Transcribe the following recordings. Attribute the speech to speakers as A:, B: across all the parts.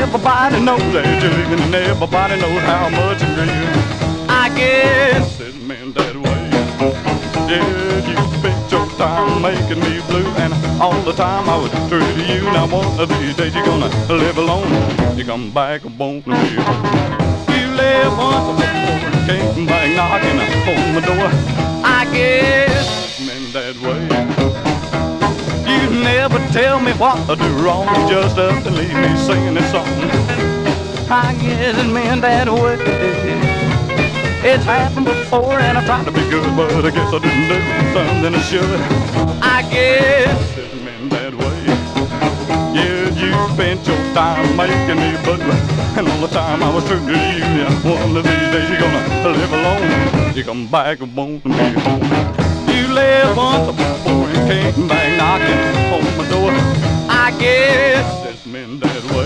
A: everybody knows that you're leaving, and everybody knows how much it's real. I guess it's meant that way. Yeah, you spent your time making me blue, and all the time I was true to you. Now one of these days you're gonna live alone. You come back and won't be home. You live once before and came back knocking on my door. I guess it's meant that way. You never tell me what to do wrong. You just up and leave me singing this song. I guess it's meant that way. It's happened before and I tried to be good, but I guess I didn't do something I should. I guess it's meant that way. Yeah, you spent your time making me blue, and all the time I was true to you. Yeah, one of these days you're gonna live alone. You come back and won't be home. You left once before and came back knocking on my door. I guess it's meant that way.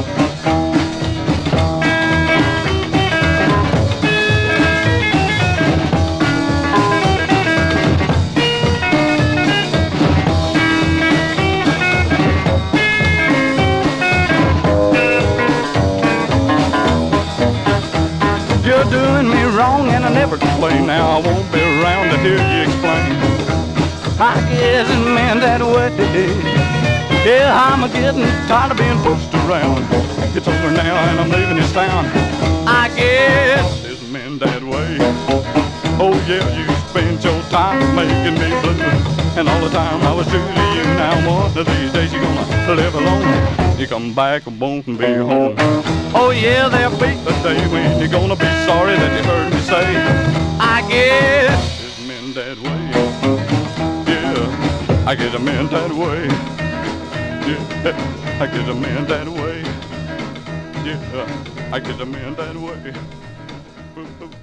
A: You're doing me wrong and I never complain. Now I won't be around to hear you explain. I guess it's meant that way. Yeah, I'm getting tired of being pushed around. It's over now and I'm leaving this town. I guess it's meant that way. Oh yeah, you spent your time making me blue, and all the time I was true to you. Now one of these days you're gonna live alone. You come back and won't be home. Oh yeah, there'll be a day when you're gonna be sorry that you heard me say. I guess it's meant that way. Yeah, I guess it meant that way. Yeah, I guess it meant that way. Yeah, I guess it meant that way.